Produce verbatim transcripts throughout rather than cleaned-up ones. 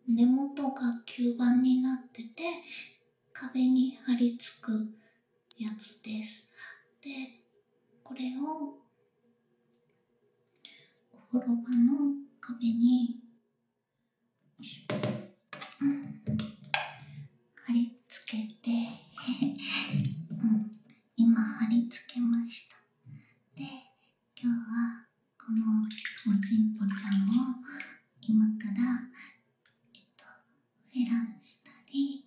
根元が吸盤になってて壁に貼り付くやつです。で、これをお風呂場の壁に、うん、貼り付けて、うん、今貼り付けました。で、今日はこのおちんぽちゃんを今からえっとフェラしたり、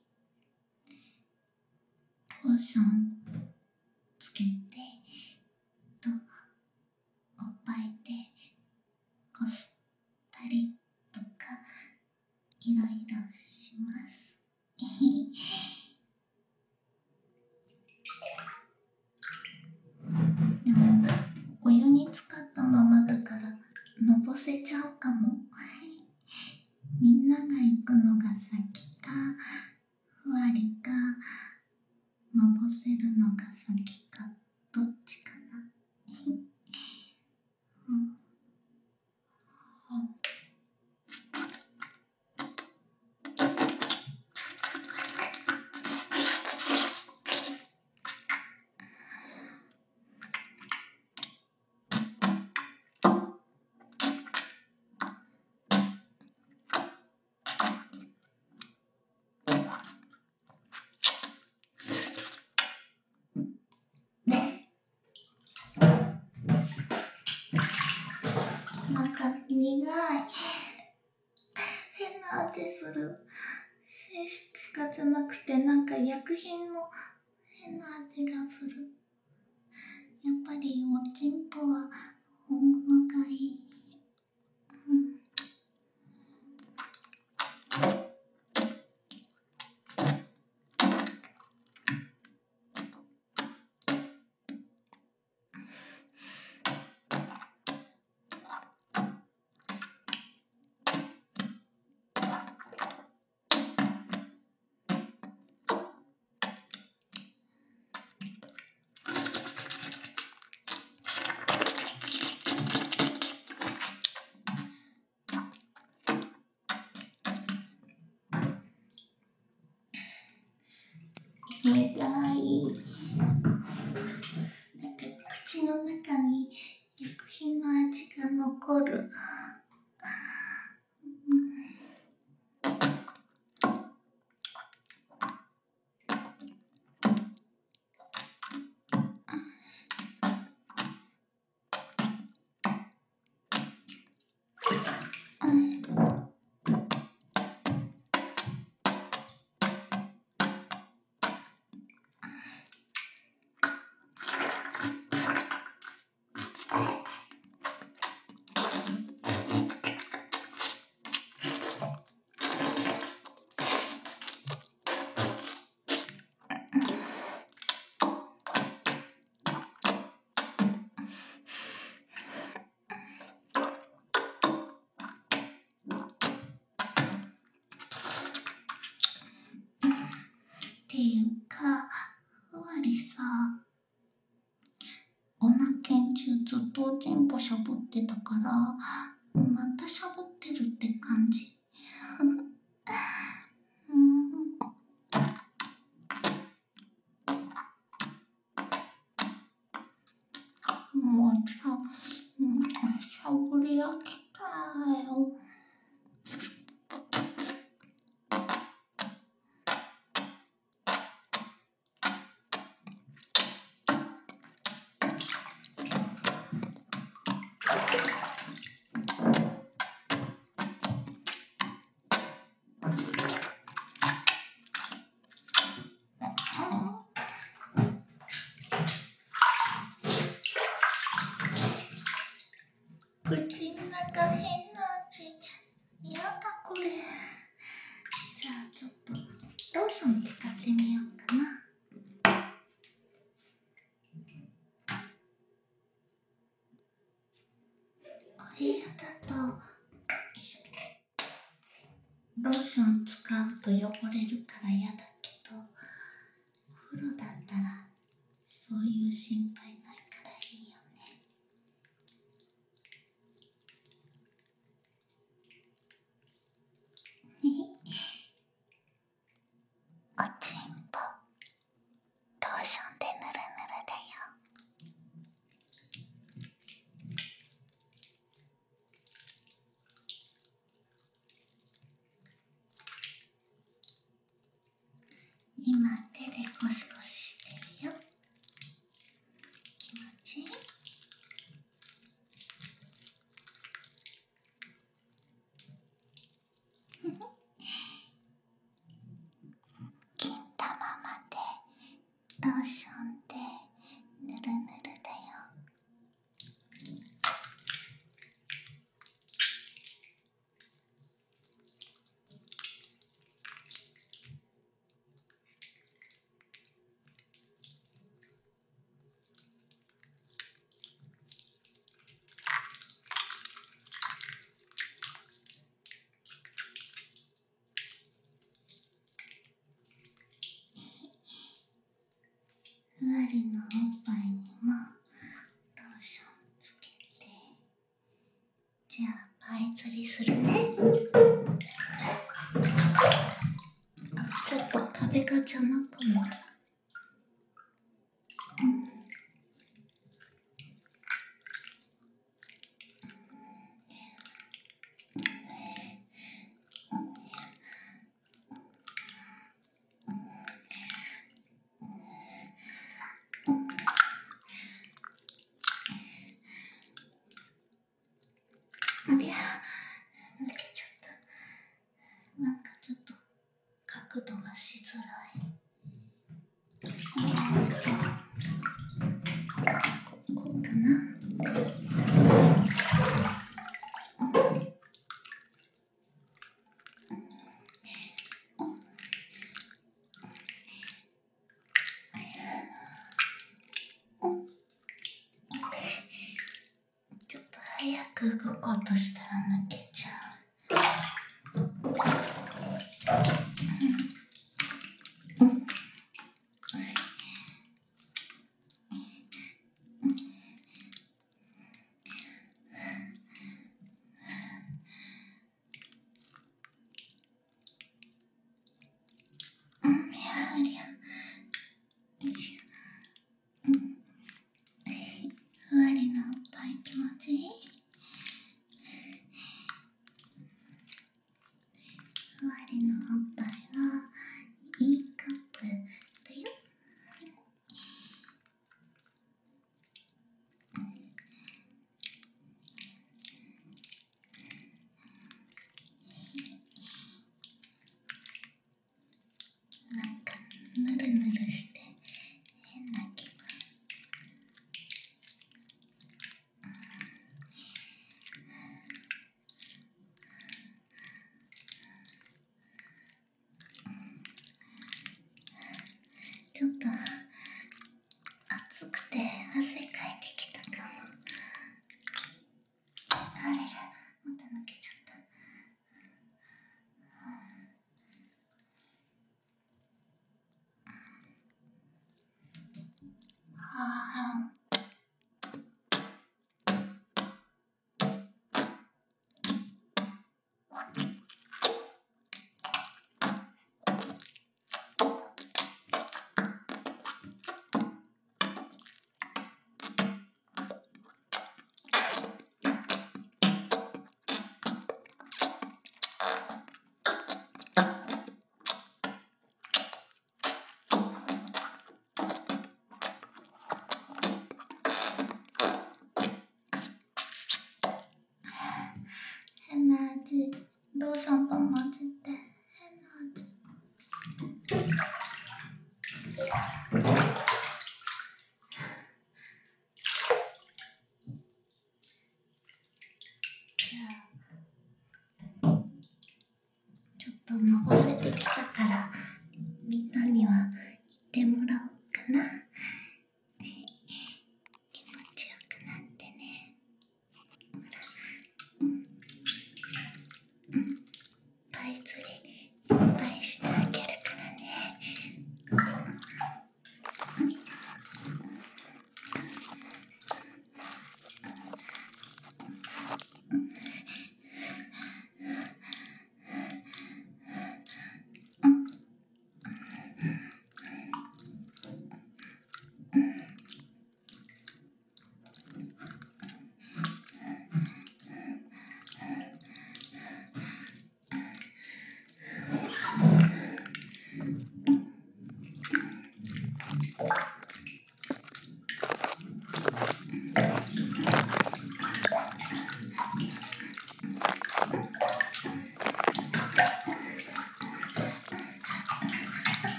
ローションつけて、とおっぱいでこすったりとかいろいろします。でもお湯に浸かったままだからのぼせちゃうかも。みんなが行くのが先か、ふわりか、のぼせるのが先か、どっちかな。うん、なんか苦い。変な味する。精子がじゃなくてなんか薬品の変な味がする。やっぱりおちんぽは本物がいい。うん、苦い。なんか口の中に薬品の味が残る。うん、っていうか、ふわりさ、オナケン中ずっとおちんぽしゃぶってたから、またしゃぶってるって感じ。うん、もうさ、うん、しゃぶり飽きたよ。口の中変な味。やだこれ。じゃあちょっとローション使ってみようかな。お部屋だとローション使うと汚れるから嫌だけど、お風呂だったらそういう心配ないからいいよね。 金玉までローションでぬるぬるだよ。ふわりのおっぱいにもローションつけて、じゃあパイ釣りするね。あ、ちょっと壁が邪魔かも。ありゃ、抜けちゃった。なんかちょっと角度がしづらい。ここうかな。ちょっと早く動こうとしたら抜けちゃう。うん、やりゃ。よいしょ。うん。ふわりのおっぱい気持ちいい？ふわりのおっぱいはいいカップだよ。なんかぬるぬるして変な気分。ちょっと暑くて汗かいてきたかも。あれれ、また抜けちゃった。ああ。変な味。ローションと混ぜて変な味。じゃあちょっとのぼせてきたから